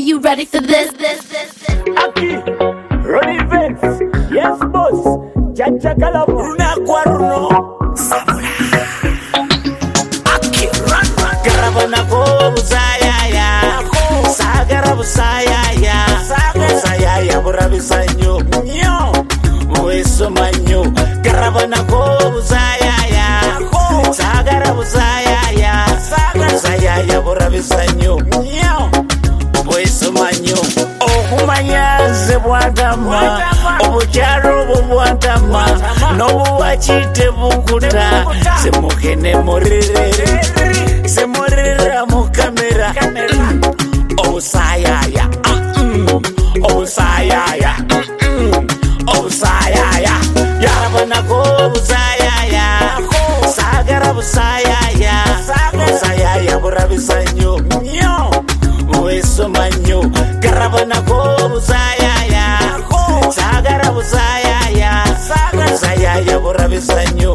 you ready for this? Aki, Ronnie Vince, yes boss, Jaja Galamo, Runa Quarno, Samura. Aki, run, Garabana go, Zaya, Sagara Busaya, Sagaya, Burabisanyo, Weso Manyo, Garabana go, Zaya, Sagara Busaya, Sagaya, Burabisanyo, Weso Manyo. Kumanyaze bwatama obukyalo bwatama n'obuwakite bukuta semukene semurira mu kamera obusayaya obusayaya obusayaya yarabona ko obusayaya sagara busayaya busayaya burabisanyo weso manyo garabana ko busayaya sagara busayaya busayaya burabisanyo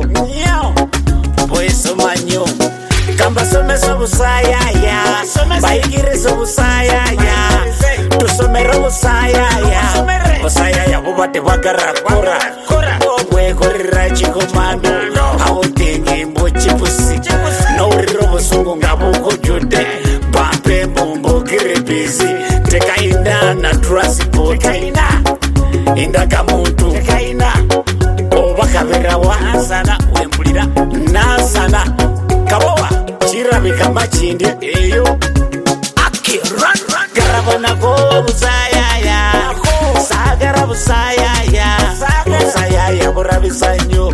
weso manyo kamba someso busayaya bayigirizo busayaya tusomero busayaya busayaya bubate bwagarakora obwe korira chikomando awutengi mbochipusi n'uriro busungu ngabukujude bampe mbombo kirebizi tekaina na transport inda kamuntu tekaina obakabera wasana wembulira nasana kabowa chirabika machinde eyo akiran garabana ko busayaya sagara busayaya busayaya burabisanyo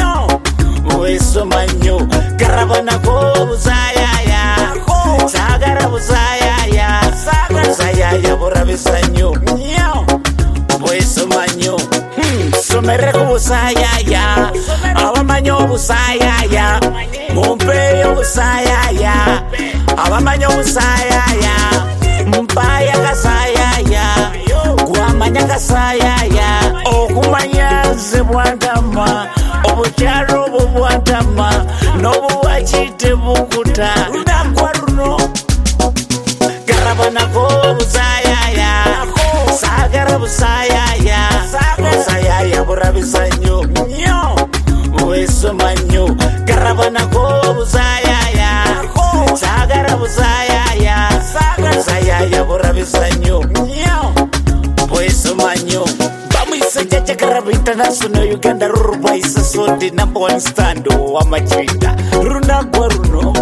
weso manyo garabana ko busayaya sagara busayaya busayaya burabisanyo weso manyo somere ko busayaya abamanyo busayaya mumpeyo busayaya abamanyo busayaya mpaya kasayaya gwamanya kasayaya okumanyaze bwatama obukyalo bwatama n'obuwakite bukuta runakwa runo garabana ko busayaya sagara busayaya busayaya burabisanyo weso manyo garabana ko busayaya sagara busayaya busayaya burabisanyo weso manyo Jaja Garaba International Uganda Ruruba is a Sunday #1 stand wa machita Runa Gwaruno